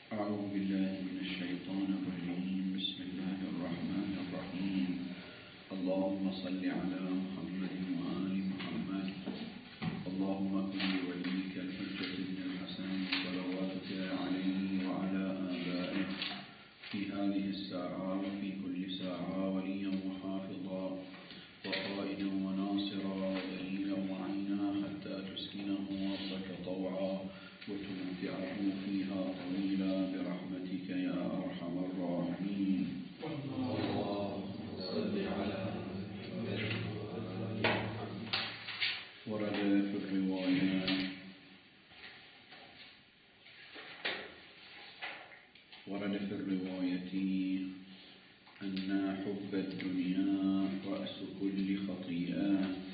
أعوذ بالله من الشيطان الرجيم. بسم الله الرحمن الرحيم. اللهم صل على محمد وآل محمد. اللهم كن لوليك الحجة بن الحسن صلواتك عليه وعلى آبائه في هذه الساعة وفي كل ساعة وليا وحافظا وقائدا وناصرا ودليلا وعينا حتى تسكنه أرضك طوعا وتمتعه فيها طويلا برحمتك يا أرحم الراحمين. اللهم صل على محمد. ورد في الرواية أن حب الدنيا رأس كل خطيئة.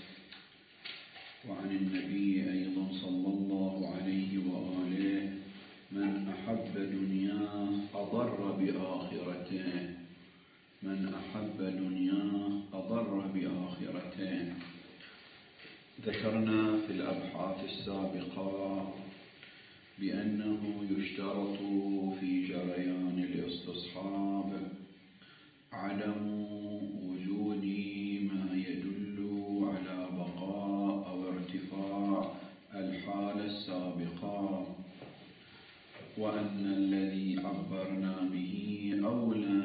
وعن النبي أيضا صلى الله عليه وآله: من أحب دنياه أضر بآخرته. من أحب دنياه أضر بآخرته. ذكرنا في الأبحاث السابقة بأنه يشترط في جريان الاستصحاب عدم وجود ما يدل على بقاء أو ارتفاع الحالة السابقة، وأن الذي عبرنا به أولى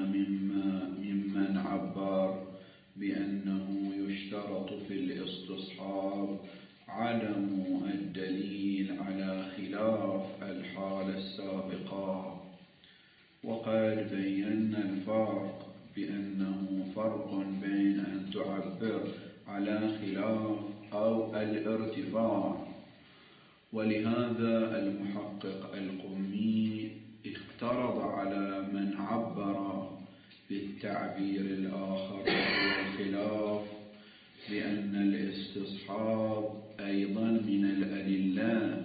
ممن عبر بأنه يشترط في الاستصحاب عدم الدليل على خلاف الحالة السابقة. وقد بينا الفرق بأنه فرق بين أن تعبر على خلاف أو الارتفاع. ولهذا المحقق القمي افترض على من عبر بالتعبير الآخر وهو الخلاف بأن الاستصحاب أيضا من الأدلة،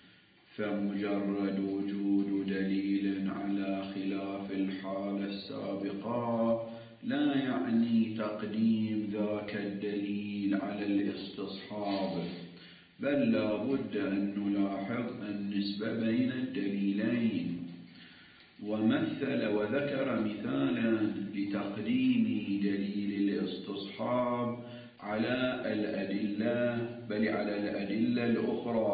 فمجرد وجود دليل على خلاف الحالة السابقة لا يعني تقديم ذاك الدليل على الاستصحاب، بل لا بد أن نلاحظ النسبة بين الدليلين. ومثل وذكر مثالا لتقديم دليل الاستصحاب على الأدلة، بل على الأدلة الأخرى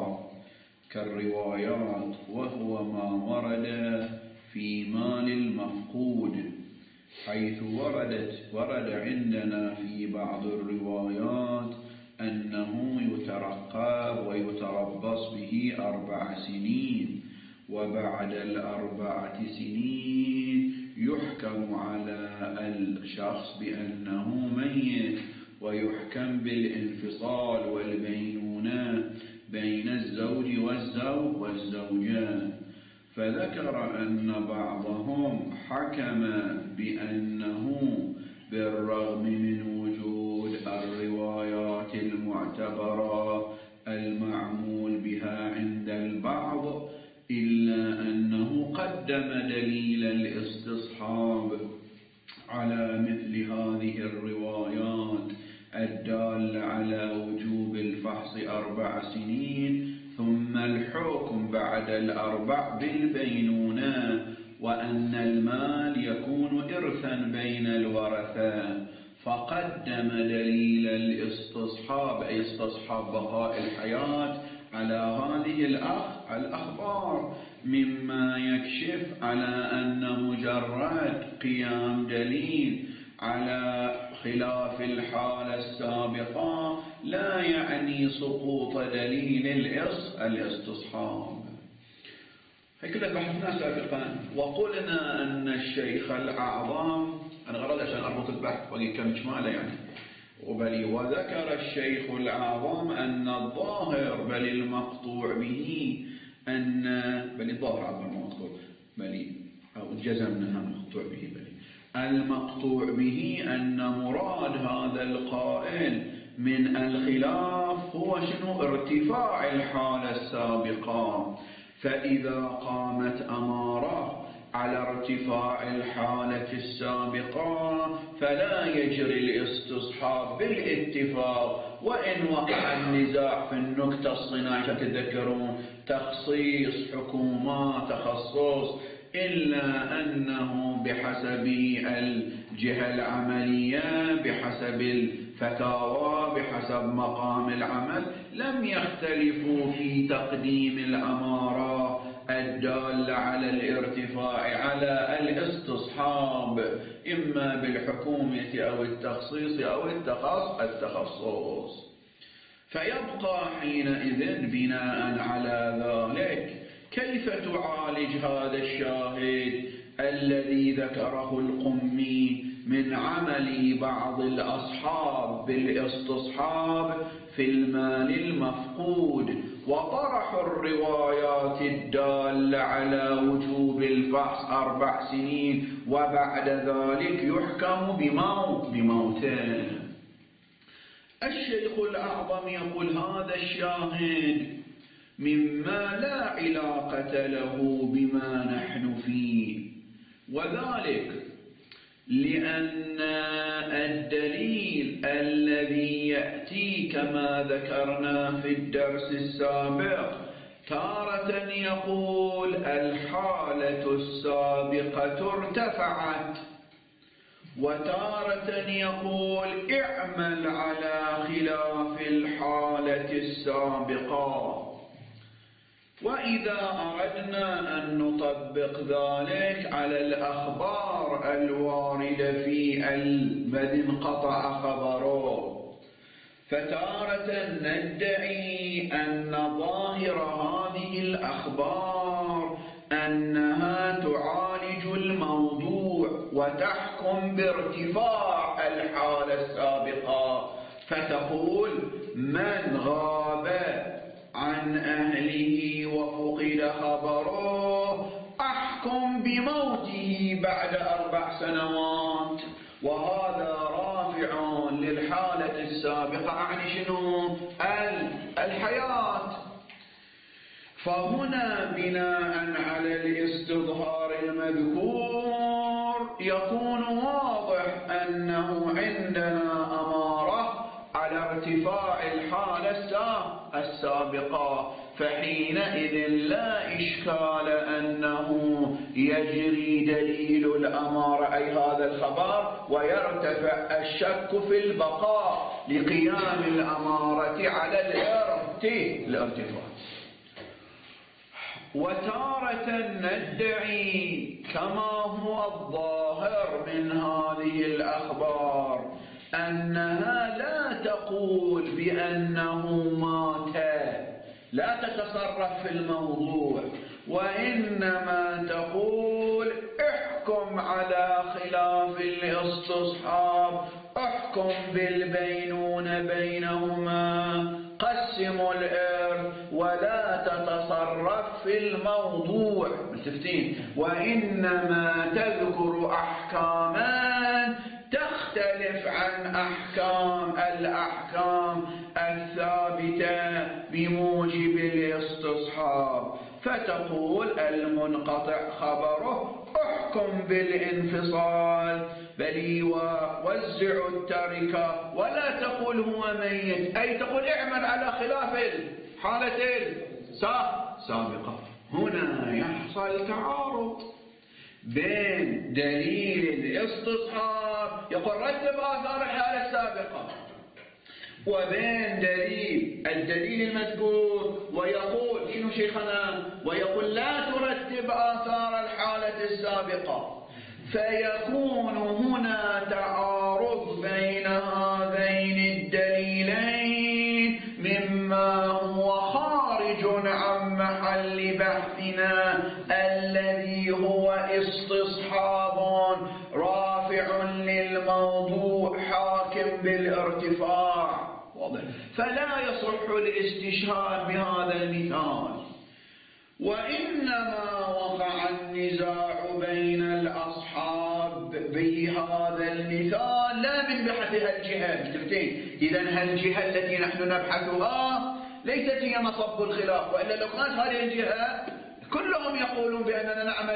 كالروايات، وهو ما ورد في مال المفقود، حيث ورد عندنا في بعض الروايات أنه يترقب ويتربص به 4 سنين، وبعد 4 سنين يحكم على الشخص بأنه ميت، ويحكم بالانفصال والبينونة بين الزوج والزوجة. فذكر أن بعضهم حكم بأنه بالرغم من وجود الروايات المعتبرة المعمول بها عند البعض إلا أنه قدم دليل الاستصحاب على مثل هذه الروايات الدالة على وجوب الفحص 4 سنين ثم الحكم بعد 4 بالبينونة، وأن المال يكون إرثا بين الورثة، فقدم دليل الاستصحاب أي استصحاب بقاء الحياة على هذه الأخبار، مما يكشف على أن مجرد قيام دليل على خلاف الحالة السابقة لا يعني سقوط دليل الاستصحاب. هكذا بحثنا سابقا وقلنا أن الشيخ الأعظم، أنا غرض عشان أربط البحث وأجي كم إجماله يعني، وذكر الشيخ الأعظم أن الظاهر بل المقطوع به أن الظاهر عبر المقطوع أو جزمنا مقطوع به المقطوع به أن مراد هذا القائل من الخلاف هو شنو؟ ارتفاع الحالة السابقة. فإذا قامت أمارة على ارتفاع الحالة السابقة فلا يجري الاستصحاب بالاتفاق، وإن وقع النزاع في النكتة الصناعية تتذكرون تخصيص حكومات تخصص إلا أنه بحسب الجهة العملية، بحسب الفتاوى، بحسب مقام العمل، لم يختلفوا في تقديم الأمارة الدالة على الارتفاع على الاستصحاب، إما بالحكومة أو التخصيص أو التخصص. فيبقى حينئذ بناء على ذلك كيف تعالج هذا الشاهد الذي ذكره القمي من عمل بعض الأصحاب بالاستصحاب في المال المفقود، وطرح الروايات الدالة على وجوب الفحص 4 سنين وبعد ذلك يحكم بموته. الشيخ الأعظم يقول هذا الشاهد مما لا علاقة له بما نحن فيه، وذلك لأن الدليل الذي يأتي كما ذكرنا في الدرس السابق تارة يقول الحالة السابقة ارتفعت، وتارة يقول اعمل على خلاف الحالة السابقة. وإذا أردنا أن نطبق ذلك على الأخبار الواردة في الذي انقطع خبره، فتارة ندعي أن ظاهر هذه الأخبار أنها تعالج الموضوع وتحكم بارتفاع الحالة السابقة، فتقول من غاب عن أهله وفقد خبره أحكم بموته بعد 4 سنوات، وهذا رافع للحالة السابقة عن شنو؟ الحياة. فهنا بناء على الاستظهار المذكور يكون واضح أنه عندنا أمارة على ارتفاع الحالة السابقة، فحينئذ لا إشكال أنه يجري دليل الأمارة أي هذا الخبر ويرتفع الشك في البقاء لقيام الأمارة على الارتفاع. وتارة ندعي كما هو الظاهر من هذه الأخبار أنها لا تقول بأنه مات، لا تتصرف في الموضوع، وإنما تقول احكم على خلاف الاستصحاب، احكم بالبينونة بينهما، قسموا الإرث ولا تتصرف في الموضوع، متفقين؟ وإنما تذكر أحكاما تختلف عن الأحكام الثابتة بموجب الاستصحاب، فتقول المنقطع خبره احكم بالانفصال بل ووزع التركة، ولا تقول هو ميت، أي تقول اعمل على خلاف الحالة السابقة. هنا يحصل تعارض بين دليل الاستصحاب يقول رتب آثار الحالة السابقة، وبين الدليل المذكور ويقول شنو شيخنا؟ ويقول لا ترتب آثار الحالة السابقة، فيكون هنا تعارض بين هذين الدليلين مما هو خارج عن محل بحثنا الذي هو استصحاب رافع للموضوع حاكم بالارتفاع، واضح؟ فلا يصح الاستشهاد بهذا المثال، وإنما وقع النزاع بين الأصحاب بهذا المثال لا من بحثها الجهة. إذن هالجهة التي نحن نبحثها ليست هي مصب الخلاف، وإلا لو كانت هذه الجهة كلهم يقولون بأننا نعمل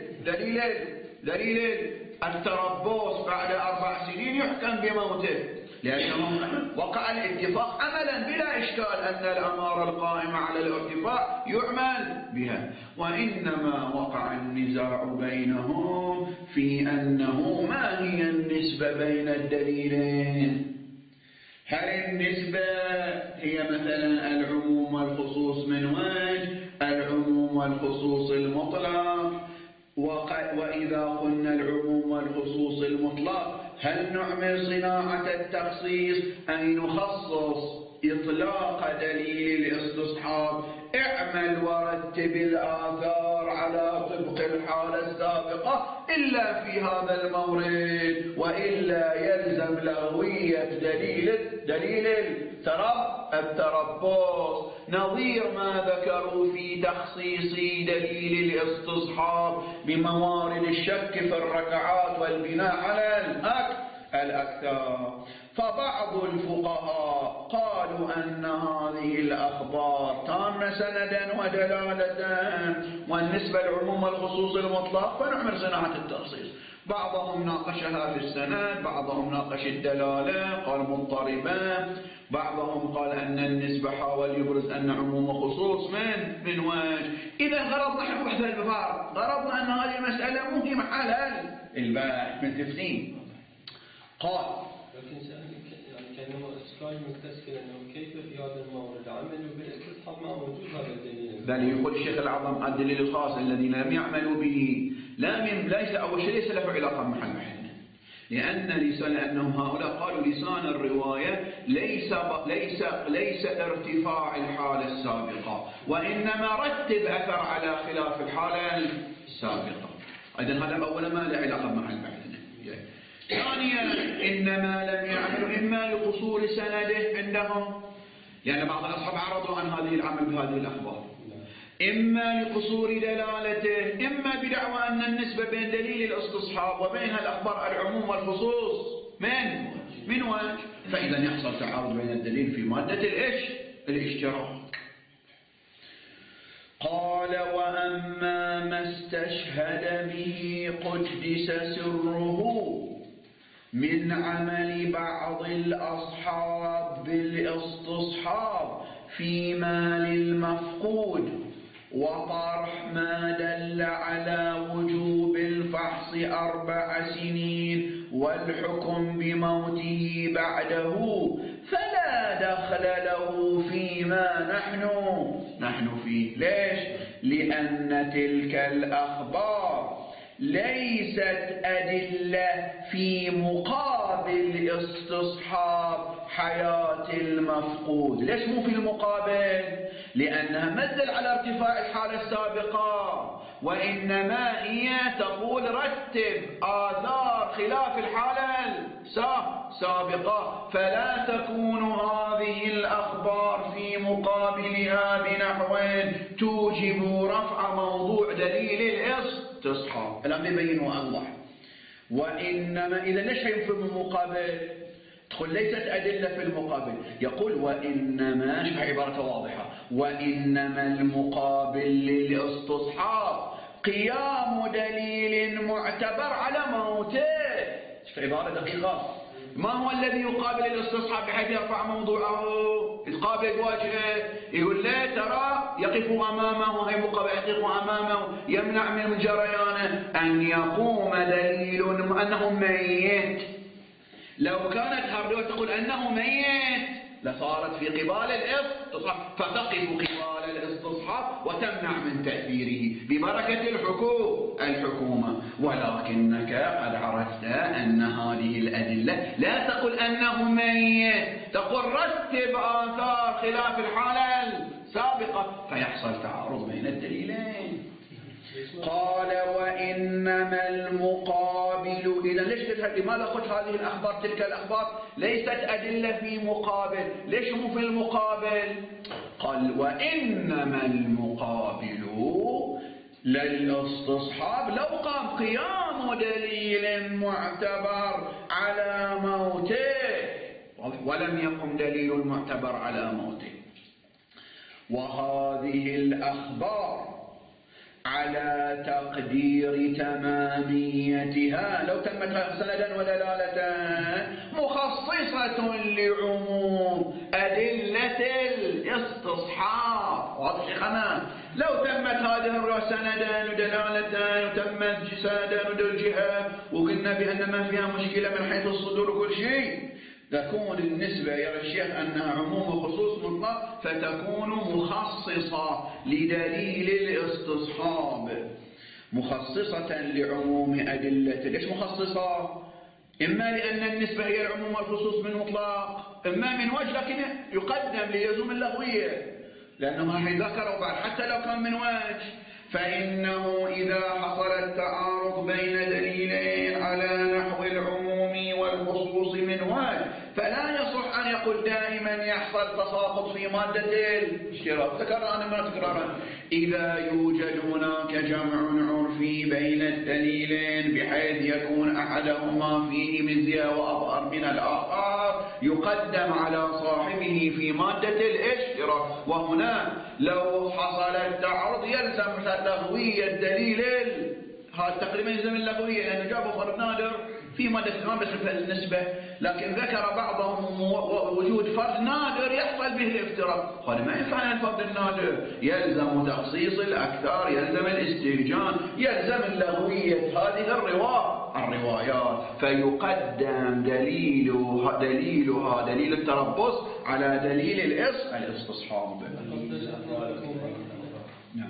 بدليل التربص بعد 4 سنين يحكم بموته، لأنه وقع الاتفاق عملا بلا إشكال أن الأمارة القائمة على الارتفاع يعمل بها، وإنما وقع النزاع بينهم في أنه ما هي النسبة بين الدليلين. هل النسبة هي مثلا العموم والخصوص من وجه، العموم والخصوص المطلق؟ وإذا قلنا العموم والخصوص المطلق هل نعمل صناعة التخصيص أي نخصص إطلاق دليل الاستصحاب؟ اعمل ورتب الآثار على طبق الحالة السابقة إلا في هذا المورد، وإلا يلزم لغوية دليل التربص، نظير ما ذكروا في تخصيص دليل الاستصحاب بموارد الشك في الركعات والبناء على الأكثر. فبعض الفقهاء قالوا أن هذه الأخبار تامة سندا ودلالة، والنسبة العموم والخصوص المطلق فنعمل صناعة التخصيص. بعضهم ناقشها في السند، بعضهم ناقش الدلالة قال مضطربان، بعضهم قال أن النسبة حاول يبرز أن عموم وخصوص من وجه. إذا غرضنا نحن بحث البحار، غرضنا أن هذه المسألة مو في محل البحث متفقين. قال لكن يعني كأنه إشكال مستشكل أنه كيف في هذا المورد عملوا بالاستصحاب مع وجود هذا الدليل؟ بل يقول الشيخ الأعظم الدليل الخاص الذين لم يعملوا به ليس أول شيء ليس له علاقة بمحل بحث، لأنهم هؤلاء قالوا لسان الرواية ليس ارتفاع الحالة السابقة، وإنما رتب أثر على خلاف الحالة السابقة. إذن هذا أولا ما له علاقة بمحل بحثنا. ثانيا إنما لم يعملوا إما لقصور سنده عندهم، لأن بعض الأصحاب عرضوا عن هذه العمل بهذه الأخبار، إما لقصور دلالته، إما بدعوى أن النسبة بين دليل الاستصحاب وبين الأخبار العموم والخصوص من وجه، فإذا يحصل تعارض بين الدليل في مادة الاشتراك. قال وأما ما استشهد به قدس سره من عمل بعض الأصحاب بالاستصحاب فيما للمفقود وطرح ما دل على وجوب الفحص 4 سنين والحكم بموته بعده، فلا دخل له فيما نحن فيه. ليش؟ لأن تلك الأخبار ليست أدلة في مقابل استصحاب حياة المفقود. ليش مو في المقابل؟ لأنها مدل على ارتفاع الحالة السابقة، وإنما هي تقول رتب آثار خلاف الحالة السابقة، فلا تكون هذه الأخبار في مقابلها بنحو توجب رفع موضوع دليل الاستصحاب. الآن يبينوا الله. وإنما إذا ليش ينفهم المقابل؟ تقول ليست أدلة في المقابل، يقول وإنما، شوف عبارة واضحة، وإنما المقابل للاستصحاب قيام دليل معتبر على موته. شوف عبارة دقيقة. ما هو الذي يقابل الاستصحاب بحيث يرفع موضوعه؟ يقابل وجهه، يقول لا ترى يقف أمامه، أي مقابل يقف أمامه يمنع من جريانه أن يقوم دليل أنه ميت. لو كانت هردوة تقول أنه ميت لصارت في قبال الاستصحاب، فتقف قبال الاستصحاب وتمنع من تأثيره ببركة الحكومة. ولكنك قد عرفت أن هذه الأدلة لا تقول أنه ميت، تقول رتب آثار خلاف الحالة السابقة، فيحصل تعارض بين الدليلين. قال وإنما المقابل، إذا ليش لماذا قلت هذه الأخبار تلك الأخبار ليست أدلة في مقابل؟ ليش مو في المقابل؟ قال وإنما المقابل للاستصحاب لو قام قيام دليل معتبر على موته ولم يقم دليل معتبر على موته. وهذه الأخبار على تقدير تماميتها لو تمت سندا ودلالة مخصصة لعموم أدلة الاستصحاب. واضح شيخنا؟ لو تمت هذه سندا ودلالة وتمت جسادا ودلجها وقلنا بأن ما فيها مشكلة من حيث الصدور وكل شيء، تكون النسبة يرى الشيخ أنها عموم وخصوص مطلق، فتكون مخصصة لدليل الاستصحاب، مخصصة لعموم أدلة. ليش مخصصة؟ إما لأن النسبة هي العموم والخصوص من مطلق، إما من وجه لكن يقدم ليزوم اللغوية لأنه ما ذكروا بعد حتى لو كان من وجه. فإنه إذا حصل التعارض بين دليلين على نحو العموم والخصوص من وجه فلا يصح أن يقول دائما يحصل تساقط في مادة الاشتراك. ذكرنا ما تكرارا إذا يوجد هناك جمع عرفي بين الدليلين بحيث يكون أحدهما فيه مزية وأظهر من الآخر يقدم على صاحبه في مادة الاشتراك. وهنا لو حصل التعارض يلزم لغوية الدليل، هذا تقريبا يلزم اللغوية لأنه جابوا فرد نادر في مادة الكلام بخلاف النسبة، لكن ذكر بعضهم وجود فرد نادر يحصل به الافتراق. هذا ما ينفع الفرد النادر، يلزم تخصيص الأكثر، يلزم الاستهجان، يلزم اللغوية هذه الروايات، فيقدم دليلها دليل التربص على دليل الاستصحاب. نعم.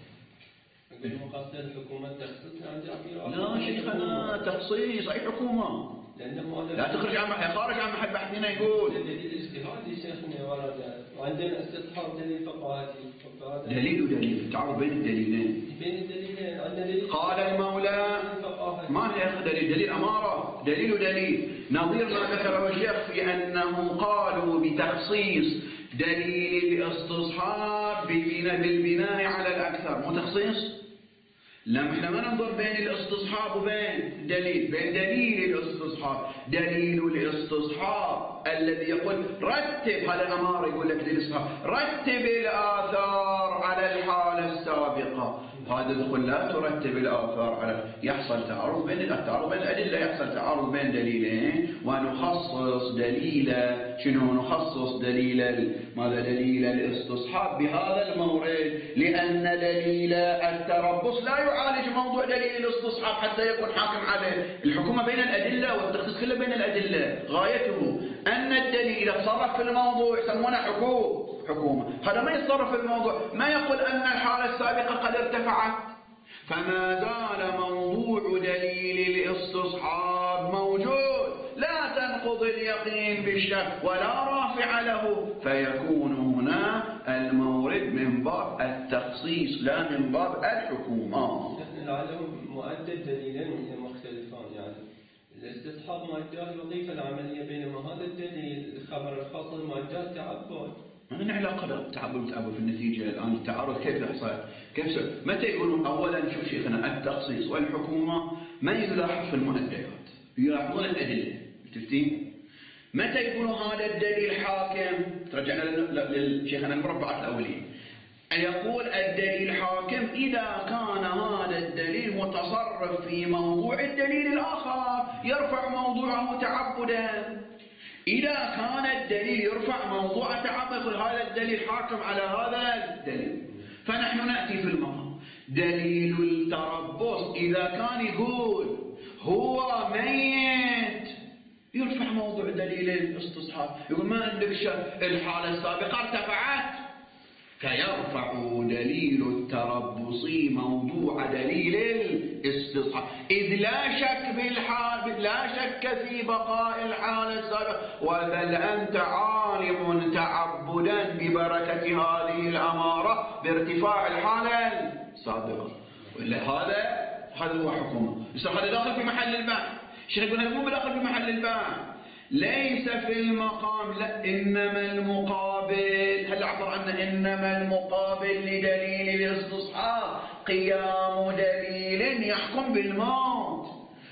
مقصد الحكومة تخصيص لا شيخنا تخصيص أي حكومة لا تخرج عن خارج عن محل بحثنا. يقول دليل اجتهادي شيخنا ورد وعندنا استصحاب دليل فقهاتي. دليل تعرض بين الدليلين عندنا دليل قال المولى ما هي دليل أمارة دليل نظير ما ذكره الشيخ في أنهم قالوا بتخصيص دليل الاستصحاب بالبناء على الأكثر. مو تخصيص؟ لا احنا ما ننظر بين الاستصحاب وبين دليل الاستصحاب. دليل الاستصحاب الذي يقول رتب، هذا الأمر يقول لك دليل الاستصحاب رتب الآثار على الحالة السابقة. هذا يقول لا ترتب الآثار على، يحصل تعارض بين الأدلة، يحصل تعارض بين دليلين ونخصص دليل نخصص دليل الاستصحاب بهذا المورد، لأن دليل التربص لا يعالج موضوع دليل الاستصحاب حتى يكون حاكم عليه. الحكومة بين الأدلة والتخصيص كله بين الأدلة، غايته أن الدليل إذا تصرف في الموضوع يسمونه حكومة. هذا ما يتصرف في الموضوع، ما يقول أن الحالة السابقة قد ارتفعت، فما زال موضوع دليل الاستصحاب موجود، لا تنقض اليقين بالشك ولا رافع له، فيكون هنا المورد من باب التخصيص لا من باب الحكومة. العالم مؤدد دليلين مختلفان، يعني الاستصحاب مؤداه الوظيفة العملية، بينما هذا الدليل الخبر الخاص مؤداه تعبد. ما لنا علاقة تعبد في النتيجة. الآن التعارض كيف يحصل؟ كيف متى يقولون أولا شوف شيخنا التخصيص والحكومة ما يلاحظ في المؤديات، يلاحظون الأدلة. تفتين متى يقولوا هذا الدليل حاكم؟ ترجعنا للشيخنا المربعات الأولين، أن يقول الدليل حاكم إذا كان هذا الدليل متصرف في موضوع الدليل الآخر يرفع موضوعه تعبدا. إذا كان الدليل يرفع موضوع تعبد يقول هذا الدليل حاكم على هذا الدليل. فنحن نأتي في المقام دليل التربص إذا كان يقول هو ميت يرفع موضوع دليل الاستصحاب، يقول ما عندك شك الحالة السابقة ارتفعت، فيرفع دليل التربص موضوع دليل الاستصحاب، إذ لا شك في بقاء الحالة السابقة، وبل أنت عالم تعبدا ببركة هذه الأمارة بارتفاع الحالة السابقة. هذا هو حكمه. هذا داخل في محل البحث. الشيخ يقول هذا مو داخل في محل البحث، ليس في المقام، لا إنما المقابل، هل عبر عنه إنما المقابل لدليل الاستصحاب قيام دليل يحكم بالموت،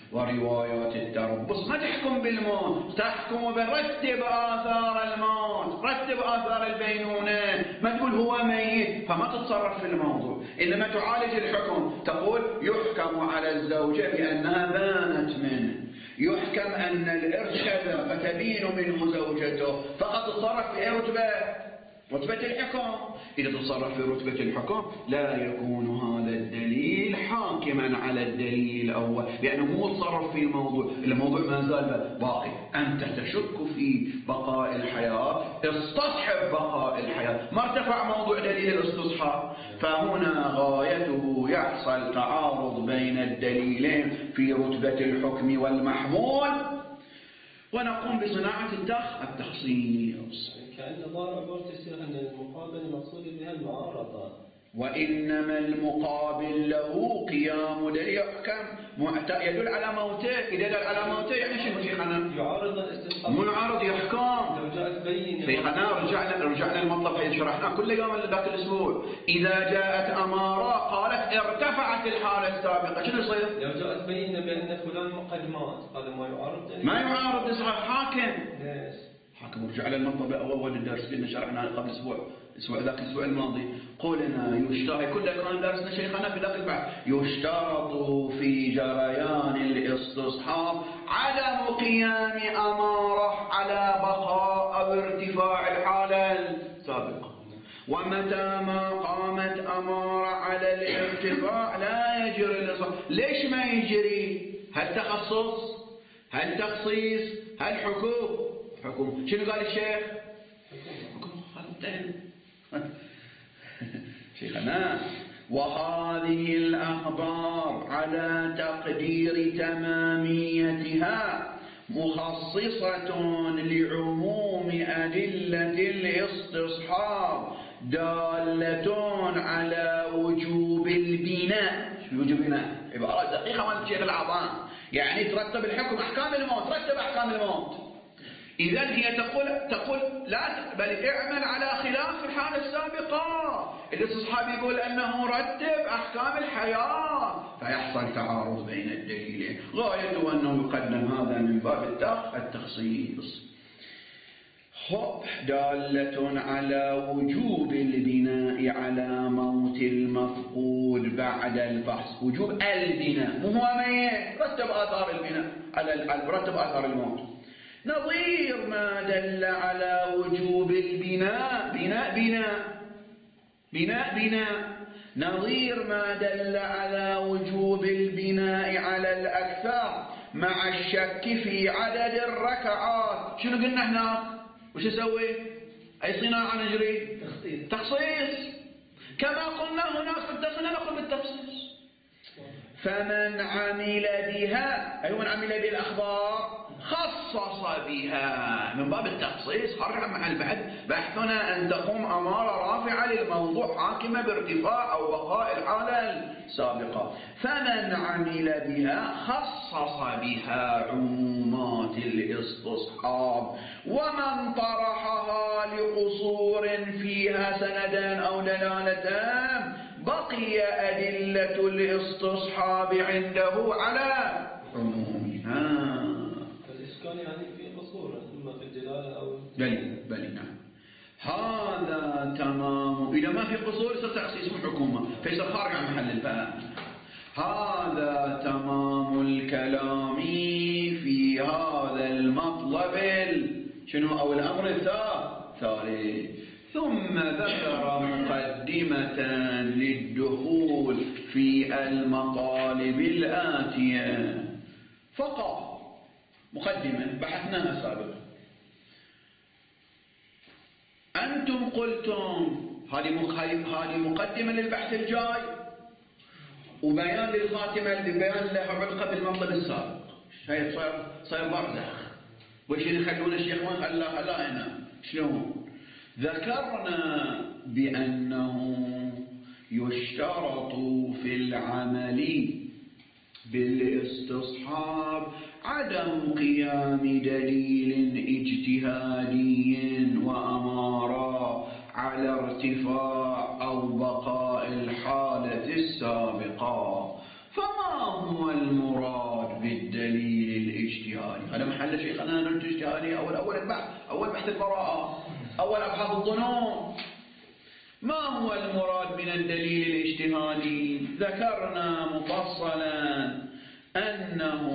وروايات التربص ما تحكم بالموت، تحكم برتب آثار الموت، رتب آثار البينونة، ما تقول هو ميت فما تتصرف في الموضوع، إنما تعالج الحكم، تقول يحكم على الزوجة بأنها بانت منه، يحكم أن الإرث كذا فتبين منه زوجته، فقط تتصرف في رتبة الحكم. إذا تصرف في رتبة الحكم لا يكون هذا الدليل حاكما على الدليل الأول، لأنه مو تصرف في الموضوع ما زال باقي. أنت تشك في بقاء الحياة، استصحب بقاء الحياة، ما ارتفع موضوع دليل الاستصحاب. فهنا غايته يحصل تعارض بين الدليلين في رتبة الحكم والمحمول، ونقوم بصناعة التخصيص. كأن ظاهر عبارة الشيخ أن المقابل المقصود بها المعارضة، وإنما المقابل له قيام دليل يحكم يدل على موته. إذا دل على موته يعني شنو شيخنا؟ يعارض الاستصحاب، مو يعارض، يحكم. لو جاءت بينة شيخنا رجعنا المطلب حيث شرحناه كل يوم ذاك الأسبوع. إذا جاءت أمارة قالت ارتفعت الحالة السابقة، شنو يصير؟ لو جاءت بينة بأن فلان قد مات، هذا ما يعارض دليل؟ ما يعارض، يصحح حاكم. ليش؟ حاكم رجع على المطلب أول الدرس كنا شرحناه قبل أسبوع ذاك الأسبوع الماضي. قولنا يشترط، كل كان درسنا شيخنا في ذاك البحث، يشترط في جريان الاستصحاب عدم قيام أمارة على بقاء أو ارتفاع الحالة السابقة، ومتى ما قامت أمارة على الارتفاع لا يجري الاستصحاب. ليش ما يجري؟ هل تخصص؟ هل تخصيص؟ هل حكم؟ شنو قال الشيخ؟ حكم. شيخنا وهذه الأخبار على تقدير تماميتها مخصصة لعموم أدلة الاستصحاب دالة على وجوب البناء. شو وجوب البناء؟ عبارة دقيقة مال الشيخ العظام، يعني ترتب الحكم أحكام الموت، رتب أحكام الموت. إذا هي تقول لا بل اعمل على خلاف الحالة السابقة. الاستصحاب يقول أنه رتب أحكام الحياة، فيحصل تعارض بين الدليلين. غايته أنه يقدم هذا من باب التخصيص. دالة على وجوب البناء على موت المفقود بعد الفحص. وجوب البناء، مو هو ميت، رتب آثار البناء رتب آثار الموت. نظير ما دل على وجوب البناء بناء نظير ما دل على وجوب البناء على الأكثر مع الشك في عدد الركعات. شنو قلنا هناك؟ وش نسوي؟ أي صناعة نجري؟ تخصيص. كما قلنا هناك في التخصيص نقول بالتخصيص. فمن عمل بها، أي من عمل بالأخبار خصص بها من باب التخصيص. خرج عن محل بحثنا أن تقوم أمارة رافعة للموضوع حاكمة بارتفاع أو بقاء الحالة السابقة. فمن عمل بها خصص بها عمومات الاستصحاب، ومن طرحها لقصور فيها سندان أو دلالتان بقي أدلة الاستصحاب عنده على عمومها. الإشكال يعني في قصور إما في الدلالة أو بلي نعم. هذا تمام. إذا ما في قصور يصير تخصيص حكومة فيصير خارج عن محل الباب. هذا تمام الكلام في هذا المطلب شنو أو الأمر الثالث. ثم ذكر مقدمة للدخول في المطالب الآتية. فقط مقدمة بحثناها سابقا. أنتم قلتم هذه مقدمة للبحث الجاي وبيان للخاتمة بيان لها علاقة بالمطلب السابق. هي صار برزخ. وش يخلون الشيخ ما خلاها لا هنا شلون؟ ذكرنا بأنه يشترط في العمل بالاستصحاب عدم قيام دليل اجتهادي وأمارة على ارتفاع أو بقاء الحالة السابقة. فما هو المراد بالدليل الاجتهادي. هذا محل شيء خلينا نرجع اجتهادي. أول بحث البراءة، أول أبحاث الظنون. ما هو المراد من الدليل الاجتهادي؟ ذكرنا مفصلا أنه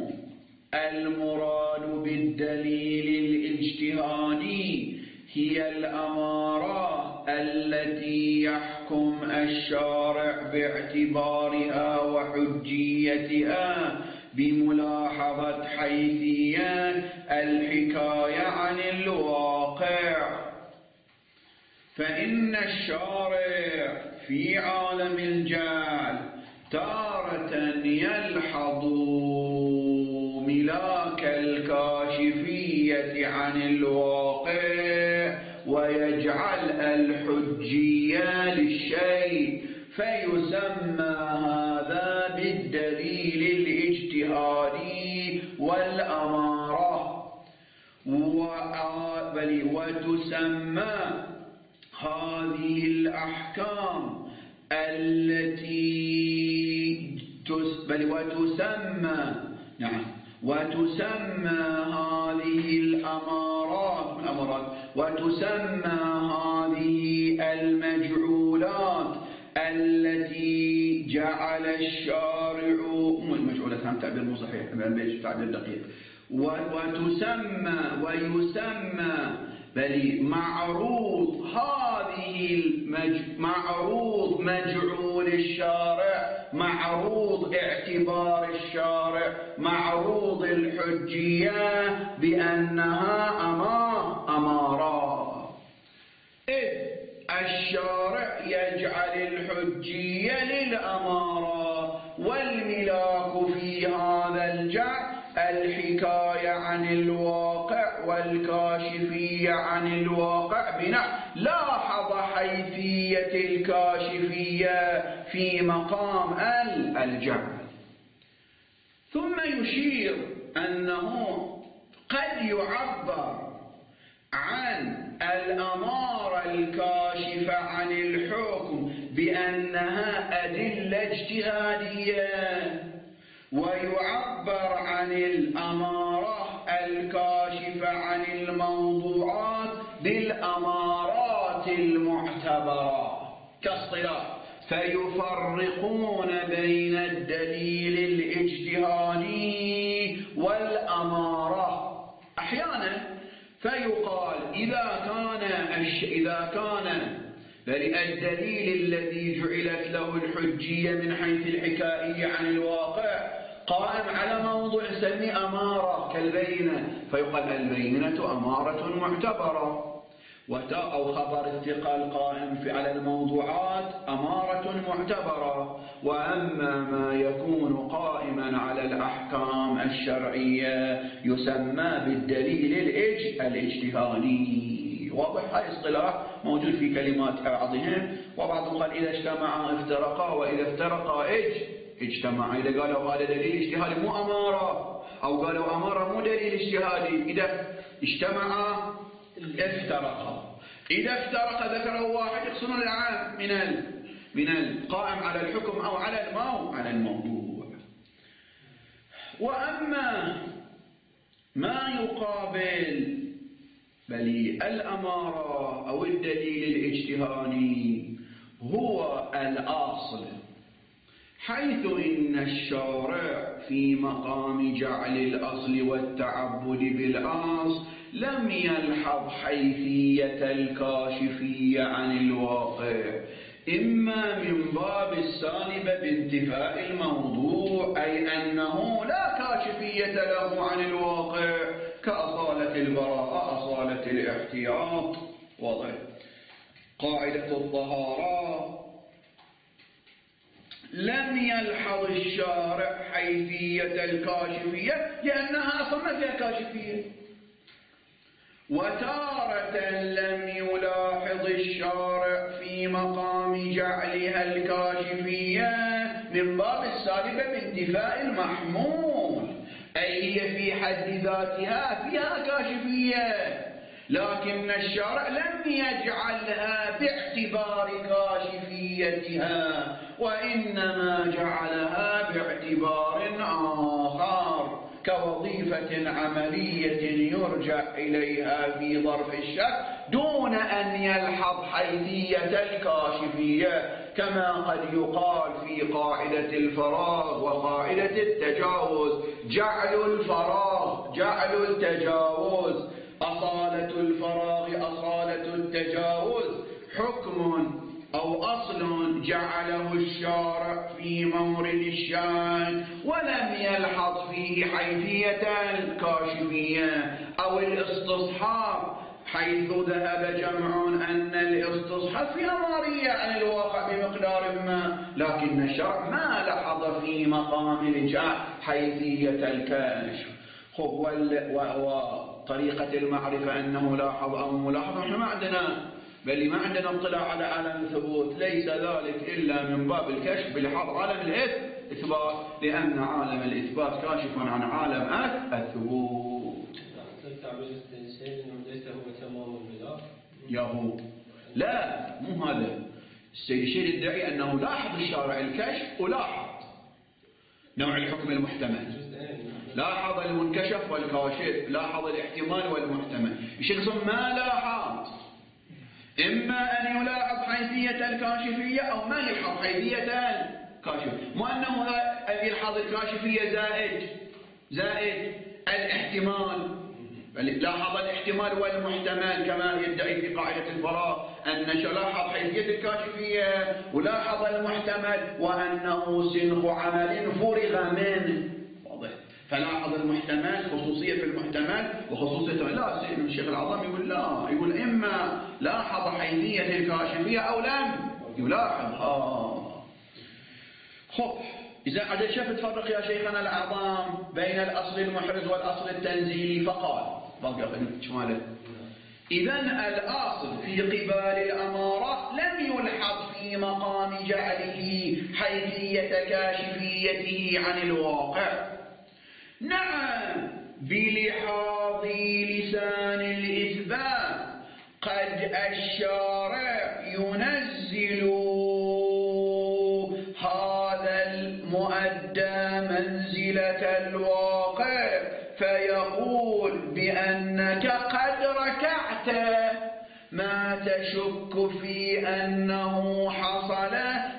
المراد بالدليل الاجتهادي هي الأمارة التي يحكم الشارع باعتبارها وحجيتها بملاحظة حيثيات الحكاية عن الواقع. فإن الشارع في عالم الجعل تارة يلحظ ملاك الكاشفية عن الواقع ويجعل الحجية للشيء، فيسمى هذا بالدليل الاجتهادي والأمارة. وتسمى هذه الأحكام وتسمى هذه الأمارات وتسمى هذه المجعولات التي جعل الشارع المجعولات هم تعبير مو صحيح، تعبير دقيق. ويسمى معروض معروض مجعول الشارع، معروض اعتبار الشارع، معروض الحجية بأنها أمارات. إذ الشارع يجعل الحجية للأمارات، والملاك في هذا الجعل الحكاية عن الواقع والكاشفية عن الواقع لاحظ حيثية الكاشفية في مقام الجعل. ثم يشير أنه قد يعبر عن الأمارة الكاشفة عن الحكم بأنها أدلة اجتهادية، ويعبر عن الأمارة الكاشفة عن الموضوعات بالأمارات المعتبرة كاصطلاح. فيفرقون بين الدليل الاجتهادي والأمارة أحيانا. فيقال إذا كان الدليل الذي جعلت له الحجية من حيث الحكائية عن الواقع قائم على موضوع نسميه أمارة كالبينة، فيقال البينة أمارة معتبرة. أو خبر الثقل قائم على الموضوعات أمارة معتبرة. وأما ما يكون قائما على الأحكام الشرعية يسمى بالدليل الاجتهادي. واضح؟ هاي اصطلاح موجود في كلمات بعضهم. وبعضهم قال إذا اجتمعا افترقا، وإذا افترقا اجتمعا. إذا قالوا هذا دليل اجتهادي مو أمارة، أو قالوا أمارة مو دليل اجتهادي، إذا اجتمعا افترقا. إذا افترق ذكره واحد يقصدون العام من القائم على الحكم أو على الموضوع. وأما ما يقابل الأمارة أو الدليل الاجتهادي هو الأصل، حيث إن الشارع في مقام جعل الأصل والتعبد بالأصل لم يلحظ حيثية الكاشفية عن الواقع، إما من باب السالبة بانتفاء الموضوع، أي أنه لا كاشفية له عن الواقع كأصالة البراءة، أصالة الاحتياط. واضح؟ قاعدة الطهارة لم يلحظ الشارع حيثية الكاشفية لأنها أصلا ما فيها كاشفية. وتارة لم يلاحظ الشارع في مقام جعلها الكاشفية من باب السالبة بانتفاء المحمول، أي هي في حد ذاتها فيها كاشفية، لكن الشارع لم يجعلها باعتبار كاشفيتها، وإنما جعلها باعتبار آخر. كوظيفة عملية يرجع إليها في ظرف الشك دون أن يلحظ حيثية الكاشفية، كما قد يقال في قاعدة الفراغ وقاعدة التجاوز: جعل الفراغ جعل التجاوز، أصالة الفراغ أصالة التجاوز، حكم أو أصل جعله الشارع في مورد الشان ولم يلحظ فيه حيثية الكاشفية، أو الاستصحاب، حيث ذهب جمع أن الاستصحاب في أمارية عن الواقع بمقدار ما، لكن الشرع ما لحظ في مقام الجعل حيثية الكاشف. وطريقة المعرفة أنه لاحظ أو ملاحظ نحن ما عندنا اطلاع على عالم الثبوت، ليس ذلك إلا من باب الكشف بلحاظ عالم الإثبات، لأن عالم الإثبات كاشف عن عالم الثبوت. ياهو لا، مو هذا. السيد الشيخ يدعي أنه لاحظ الشارع الكشف ولاحظ نوع الحكم المحتمل، لاحظ المنكشف والكاشف، لاحظ الاحتمال والمحتمل. الشيخ ما لاحظ، إما أن يلاحظ حيثية الكاشفية أو ما يلحظ حيثية الكاشفية، مو أنه يلحظ الكاشفية زائد الاحتمال، بل لاحظ الاحتمال والمحتمل كما يدعي في قاعدة الفراغ أن لاحظ حيثية الكاشفية ولاحظ المحتمل وأنه سنخ عمل فرغ منه، واضح؟ فلاحظ المحتمل، خصوصية في المحتمل وخصوصية. لا، الشيخ العظام يقول لا، يقول إما لاحظ حيثية الكاشفية أو لم يلاحظها. خب، إذا عدد شاف تفرق يا شيخنا الأعظام بين الأصل المحرز والأصل التنزيلي، فقال إذن الأصل في قبال الأمارة لم يلحظ في مقام جعله حيثية كاشفيته عن الواقع. نعم، بلحاظ لسان الإثبات قد الشارع ينزل هذا المؤدى منزلة الواقع، فيقول بأنك قد ركعت ما تشك في أنه حصل،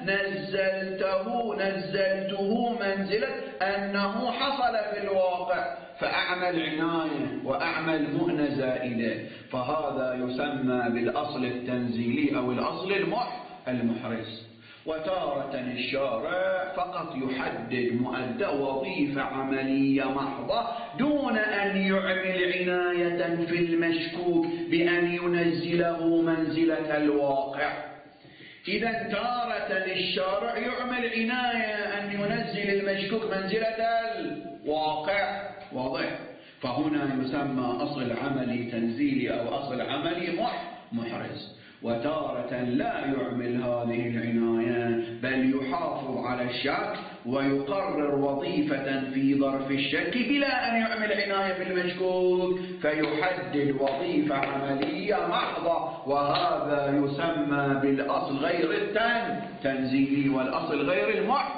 نزلته منزلة أنه حصل في الواقع، فأعمل عناية وأعمل مؤنة زائدة، فهذا يسمى بالأصل التنزيلي أو الأصل المحرز. وتارة الشارع فقط يحدد مؤدى وظيفة عملية محضة دون أن يعمل عناية في المشكوك بأن ينزله منزلة الواقع. إذا تارة الشارع يعمل عناية أن ينزل المشكوك منزلة الواقع، واضح؟ فهنا يسمى أصل عملي تنزيلي أو أصل عملي محرز. وتارة لا يعمل هذه العناية بل يحافظ على الشك ويقرر وظيفة في ظرف الشك بلا أن يعمل عناية في المشكوك، فيحدد وظيفة عملية محضة، وهذا يسمى بالأصل غير التنزيلي والأصل غير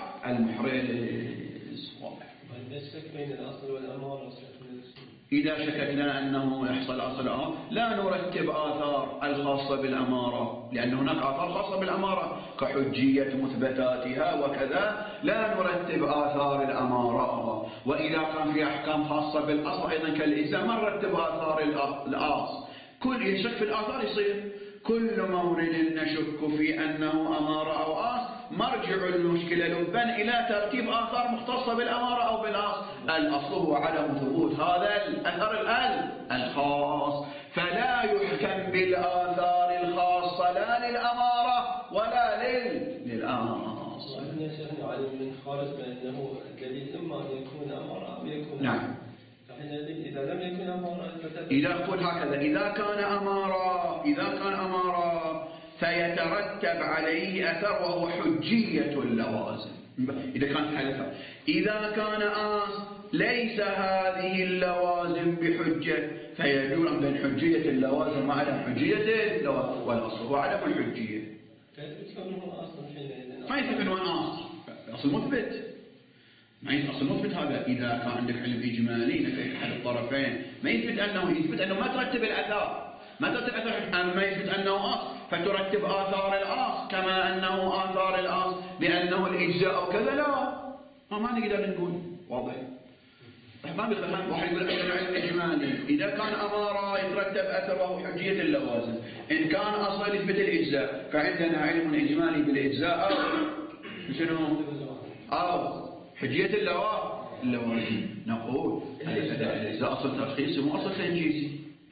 المحرز. بين الأصل والأمارة إذا شككنا أنه يحصل أصل لا نرتب آثار الخاصة بالأمارة، لأن هناك آثار خاصة بالأمارة كحجية مثبتاتها وكذا، لا نرتب آثار الأمارة. وإذا كان في أحكام خاصة بالأصل أيضا كالإلزام ما نرتب آثار الأصل. كل يشك في الآثار يصير كل مورد نشك في أنه أمارة أو أصل، مرجع المشكلة لبا إلى ترتيب آثار مختصة بالأمارة أو بالأصل. الأصل هو عدم ثبوت هذا الأثر الخاص، فلا يحكم بالآثار الخاصة لا للأمارة ولا للأصل. وأن شيخنا علم من خارج بأنه الدليل إما أن يكون أمارة أو يكون نعم. إذا لم يكن أمارة إذا قلت هكذا إذا كان أمارة فيترتب عليه أثر وهو حجية اللوازم. إذا كانت حلفة، إذا كان ليس هذه اللوازم بحجة، فيدور بين حجية اللوازم وعدم حجية اللوازم، والأصل هو عدم الحجية. كيف يكون هو أصل حينئذ؟ ما يكون هو أصل مثبت، ما أصلا نثبت هذا إذا كان عندك علم إجمالي في أحد الطرفين، ما يثبت أنه ما ترتب الأثار، ما ترتب أثار، أما يثبت أنه أصل فترتب آثار الأصل كما أنه آثار الأصل بأنه الإجزاء أو كذا. لا، ما نقدر نقول واضح. ما بيفهم واحد يقول عندنا علم إجمالي، إذا كان أمارة يترتب أثر وهو حجية اللوازم، إن كان أصل يثبت الإجزاء، فعندنا علم إجمالي بالإجزاء أو شنو؟ أو حجية اللوازم. نقول الإجزاء أصل ترخيصي مو أصل تنجيزي.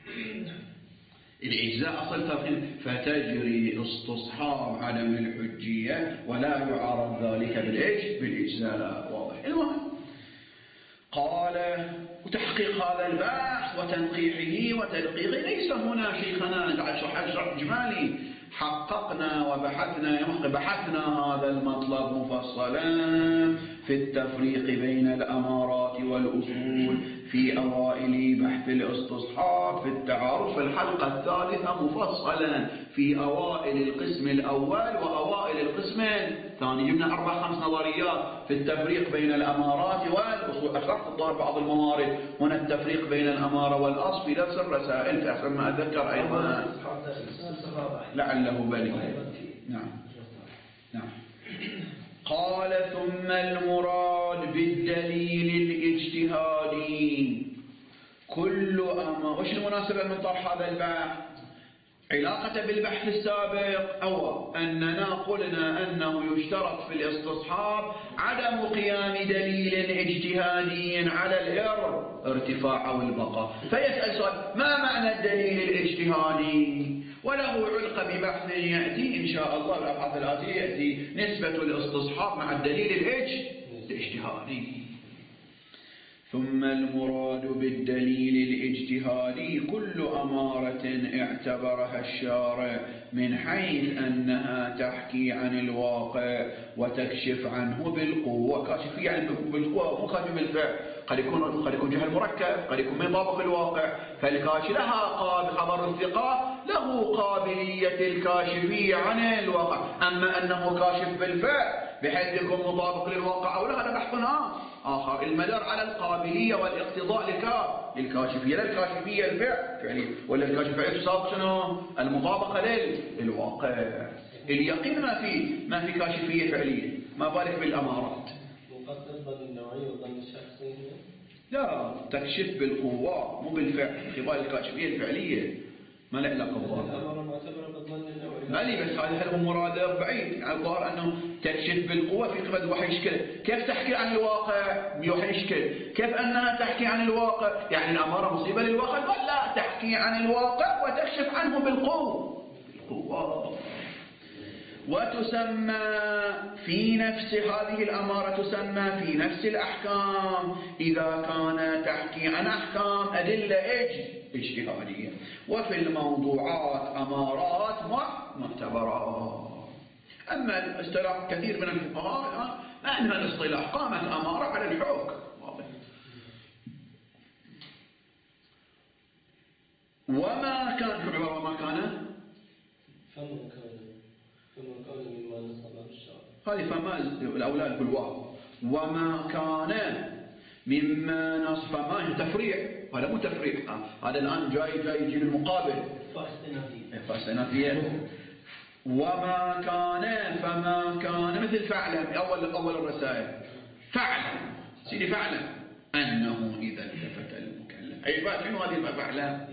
الإجزاء أصل ترخيص، فتجري استصحاب عدم الحجية ولا يعارض ذلك بالإجزاء. واضح. المهم قال وتحقيق هذا البحث وتنقيحه وتدقيقه ليس هنا شيخنا قاعد شرح إجمالي. حققنا بحثنا هذا المطلب مفصلا في التفريق بين الأمارات والأصول في أوائل بحث الاستصحاب في التعارف في الحلقة الثالثة مفصلا في أوائل القسم الأول وأوائل القسم الثاني. جبنا 4-5 نظريات في التفريق بين الأمارات والأصول. أشرحت الظاهر بعض الموارد هنا التفريق بين الأمارة والأصل في نفس الرسائل في أحسن ما أتذكر أيضا لعله بلي. نعم. قال ثم المراد بالدليل الاجتهادي كل وش المناسبة من طرح هذا البحث؟ علاقة بالبحث السابق. أول أننا قلنا أنه يشترط في الاستصحاب عدم قيام دليل اجتهادي على الارتفاع أو البقاء. فيسأل سؤال: ما معنى الدليل الاجتهادي؟ وله علقة ببحث يأتي إن شاء الله الأبحاث الآتية، يأتي نسبة الاستصحاب مع الدليل الاجتهادي. ثم المراد بالدليل الاجتهادي كل أمارة اعتبرها الشارع من حيث أنها تحكي عن الواقع وتكشف عنه بالقوة. كاشف يعني بالقوة مو كاشف بالفعل. قد يكون جهل مركب، قد يكون ما يطابق الواقع. فالكاشف لها خبر الثقة له قابلية الكاشفية عن الواقع. أما أنه كاشف بالفعل بحيث يكون مطابق للواقع أو لا، هذا بحث آخر. المدار على القابلية والاقتضاء للكاشفية، لا الكاشفية الفعلية، ولا الكاشفية تساوي شنو؟ المطابقة للواقع. اليقين ما في كاشفية فعلية، ما بالك بالأمارات. وقد تفضل النوعية وظن الشخصية. لا، تكشف بالقوة مو بالفعل. خلال الكاشفية الفعلية ما له علاقة بالواقع. الأمارة معتبرة بالظن النوعي. مالي بس هذا المراد بعيد. يعني الظاهر أنه تكشف بالقوة في قبل وحي يشكل. كيف تحكي عن الواقع بوحي يشكل؟ كيف أنها تحكي عن الواقع؟ يعني الأمارة مصيبة للواقع؟ لا، تحكي عن الواقع وتكشف عنه بالقوة. وتسمى في نفس هذه الأمارة تسمى في نفس الأحكام إذا كان تحكي عن أحكام أدلة اجتهادية. وفي الموضوعات أمارات معتبرات. أما اصطلاح كثير من الفقهاء الآن أن الاصطلاح قامت أمارة على الحكم. وما كان مما نصبه الشارع. هذه فما الأولاد بالواو. وما كان مما نصب ما تفريع، هذا مو تفريع. هذا الآن جاي يجي المقابل فاستنافية. وما كان فما كان مثل فعلا أول الرسائل. فعلا سيدي فعلا أنه إذا التفت المكلف أي شنو هذه فعلا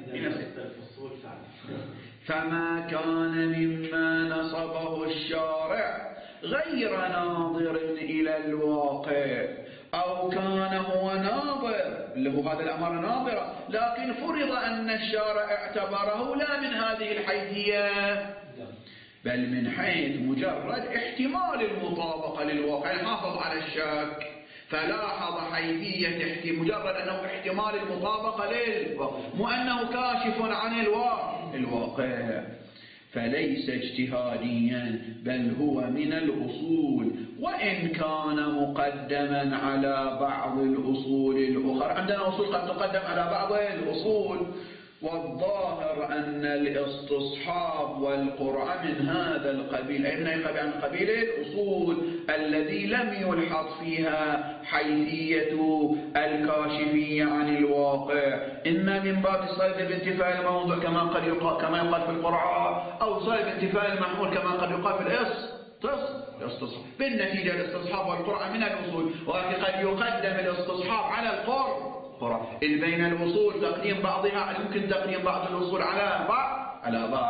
فما كان مما نصبه الشارع غير ناظر إلى الواقع أو كان هو ناظر اللي هو هذا الأمر ناظرة، لكن فرض أن الشارع اعتبره لا من هذه الحيثية بل من حيث مجرد احتمال المطابقة للواقع. حافظ على الشك فلاحظ حيثية مجرد أنه احتمال المطابقة للواقع مو أنه كاشف عن الواقع. فليس اجتهاديا بل هو من الأصول وإن كان مقدما على بعض الأصول الأخرى. عندنا أصول قد تقدم على بعض الأصول والظاهر أن الاستصحاب والقرعة من هذا القبيل، أي من عن قبيل الأصول الذي لم يلحظ فيها حيثية الكاشفية عن الواقع، إما من باب صلب بانتفاء الموضوع كما يقال في القرعة، أو صلب بانتفاء المحمول كما قد يقال في الاستصحاب. بالنتيجة الاستصحاب والقرعة من الأصول، وقد يقدم الاستصحاب على القرع بين الأصول، تقديم بعضها، يمكن تقديم بعض الأصول على بعض.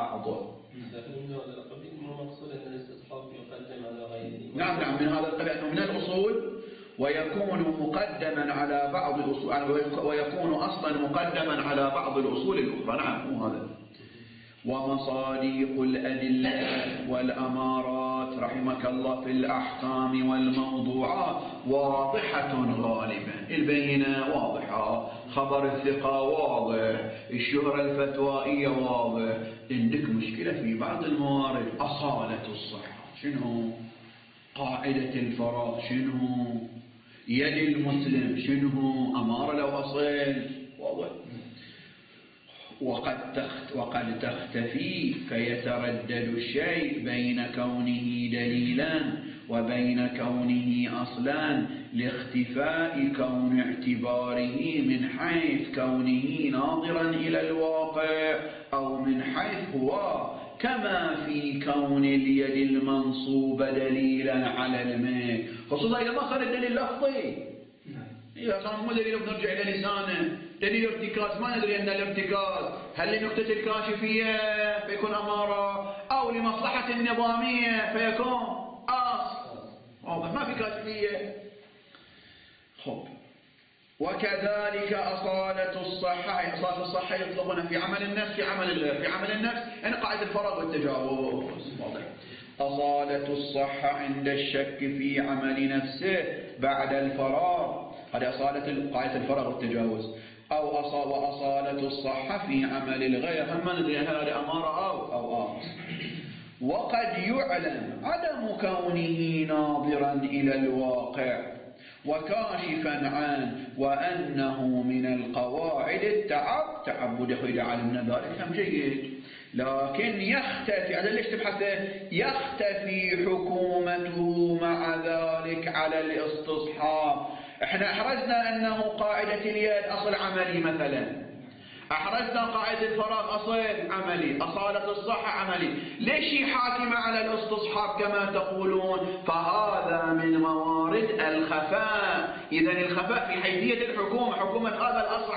نعم من هذا القبيل أنه من الأصول ويكون مقدما على بعض الأصول، ويكون أصلا مقدما على بعض الأصول الأخرى. نعم مو هذا. ومصادق الأدلة والأمارات رحمك الله في الأحكام والموضوعات واضحة غالبا، البينة واضحة، خبر الثقة واضح، الشهرة الفتوائية واضح. عندك مشكلة في بعض الموارد، أصالة الصحة شنو، قاعدة الفراغ شنو، يد المسلم شنو، أمارة لو أصل واضح. وقد تختفي فيتردد الشيء بين كونه دليلا وبين كونه أصلا، لاختفاء كون اعتباره من حيث كونه ناظرا إلى الواقع، أو من حيث هو، كما في كون اليد المنصوبة دليلا على الماء، خصوصا إذا ما صار الدليل لفظي. إذا كان مو دليل بنرجع إلى لسانه، دليل ارتكاز ما ندري أن الارتكاز هل لنكتة الكاشفية فيكون أمارة، أو لمصلحة النظامية فيكون واضح ما في كاشفية. خب. وكذلك أصالة الصحة، أصالة الصحة يطلقون في عمل النفس في عمل الغير. في عمل النفس يعني قاعدة الفراغ والتجاوز واضح. أصالة الصحة عند الشك في عمل نفسه بعد الفراغ، هذه أصالة قاعدة الفراغ والتجاوز. وأصالة الصحة في عمل الغير، هم ما ندري هل هذه أمارة أو وقد يعلم عدم كونه ناظرا إلى الواقع وكاشفا عنه، وأنه من القواعد تعبد إذا علمنا ذلك هم جيد، لكن يختفي. هذا ليش تبحثه؟ يختفي حكومته مع ذلك على الاستصحاب. احنا احرزنا انه قاعدة اليد اصل عملي مثلا، احرزنا قاعدة الفراغ اصل عملي، اصالة الصحة عملي، ليش حاكمة على الاستصحاب كما تقولون؟ فهذا من موارد الخفاء. اذا الخفاء في حيثية الحكومة، حكومة هذا الاصل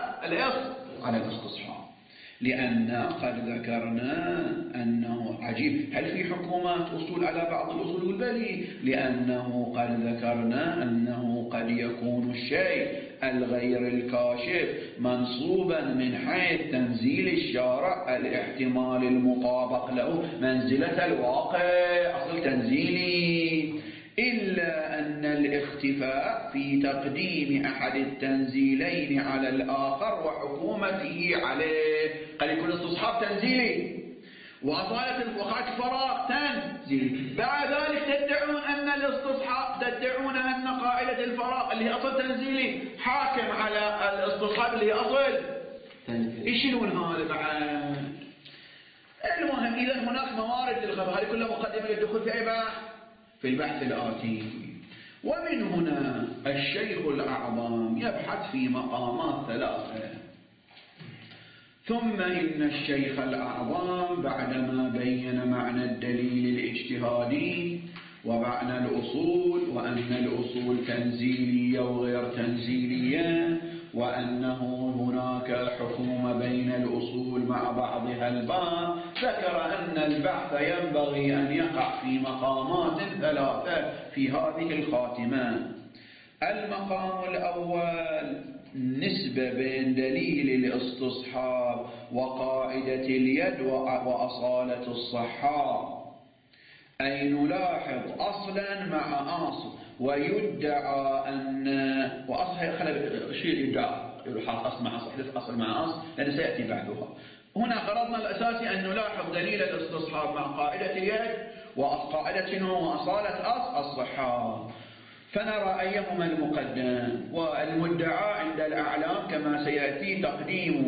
على الاستصحاب. لأن قد ذكرنا أنه عجيب، هل في حكومات أصول على بعض الأصول؟ بلي، لأنه قد ذكرنا أنه قد يكون الشيء الغير الكاشف منصوبا من حيث تنزيل الشارع الاحتمال المطابق له منزلة الواقع، أصل تنزيلي، إلا أن الاختفاء في تقديم أحد التنزيلين على الآخر وحكومته عليه. قد يكون الاستصحاب تنزيلي وأصالة وقاعدة الفراغ تنزيلي، بعد ذلك تدعون أن الاستصحاب، تدعون أن قاعدة الفراغ اللي هي أصل تنزيلي حاكم على الاستصحاب اللي هي أصل تنزيلي. يشيلون هذا بعد. المهم إذا هناك موارد للخفاء، هذه كلها مقدمة للدخول في أي بحث؟ في البحث الآتي. ومن هنا الشيخ الأعظم يبحث في مقامات ثلاثة. ثم إن الشيخ الأعظم بعدما بين معنى الدليل الاجتهادي ومعنى الأصول، وأن الأصول تنزيلية وغير تنزيلية، وأنه هناك حكومة بين الأصول مع بعضها البعض، ذكر أن البحث ينبغي أن يقع في مقامات ثلاثة في هذه الخاتمة. المقام الأول نسبة بين دليل الاستصحاب وقاعدة اليد وأصالة الصحة، أي نلاحظ أصلا مع أصل، ويدعى أن وأصل شيء يدعى أصل مع أصل مع أصل، لأن سيأتي بعدها. هنا غرضنا الأساسي أن نلاحظ دليل الاستصحاب مع قاعدة اليد وقاعدة وأصالة الصحة، فنرى أيهما المقدم. والمدعى عند الأعلام كما سيأتي تقديم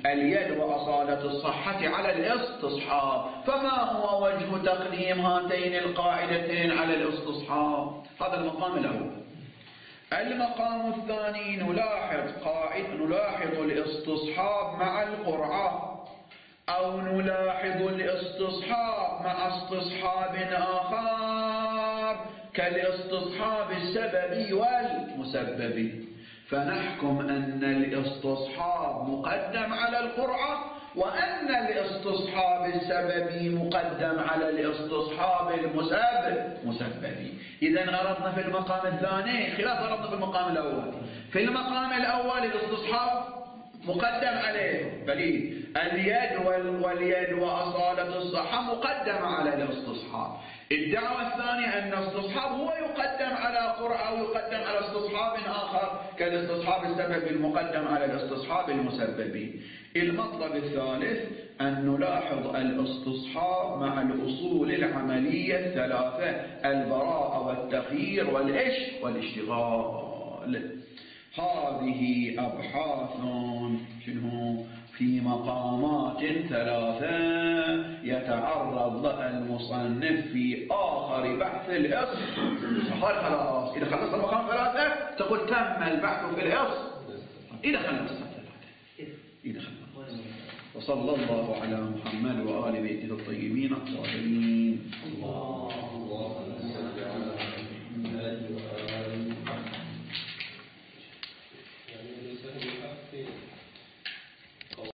اليد وأصالة الصحة على الاستصحاب. فما هو وجه تقديم هاتين القاعدتين على الاستصحاب؟ هذا المقام الأول. المقام الثاني نلاحظ الاستصحاب مع القرعة، أو نلاحظ الاستصحاب مع استصحاب آخر كالاستصحاب السببي والمسببي، فنحكم أن الاستصحاب مقدم على القرعة، وأن الاستصحاب السببي مقدم على الاستصحاب المسببي. إذا غرضنا في المقام الثاني خلاف غرضنا في المقام الأول. في المقام الأول الاستصحاب مقدم عليه بلي اليد واليد وأصالة الصحة مقدمة على الاستصحاب. الدعوة الثانية أن الاستصحاب هو يقدم على قرعة ويقدم على استصحاب آخر كالاستصحاب السببي المقدم على الاستصحاب المسببي. المطلب الثالث أن نلاحظ الاستصحاب مع الأصول العملية الثلاثة: البراءة والتخيير والاشتغال. هذه أبحاث في مقامات ثلاثة يتعرض المصنف في آخر بحث الأصل. خلاص إذا خلصت المقام ثلاثة تقول تم البحث في الأصل. إذا خلصت وصلى الله على محمد وآل بيته الطيبين الطاهرين.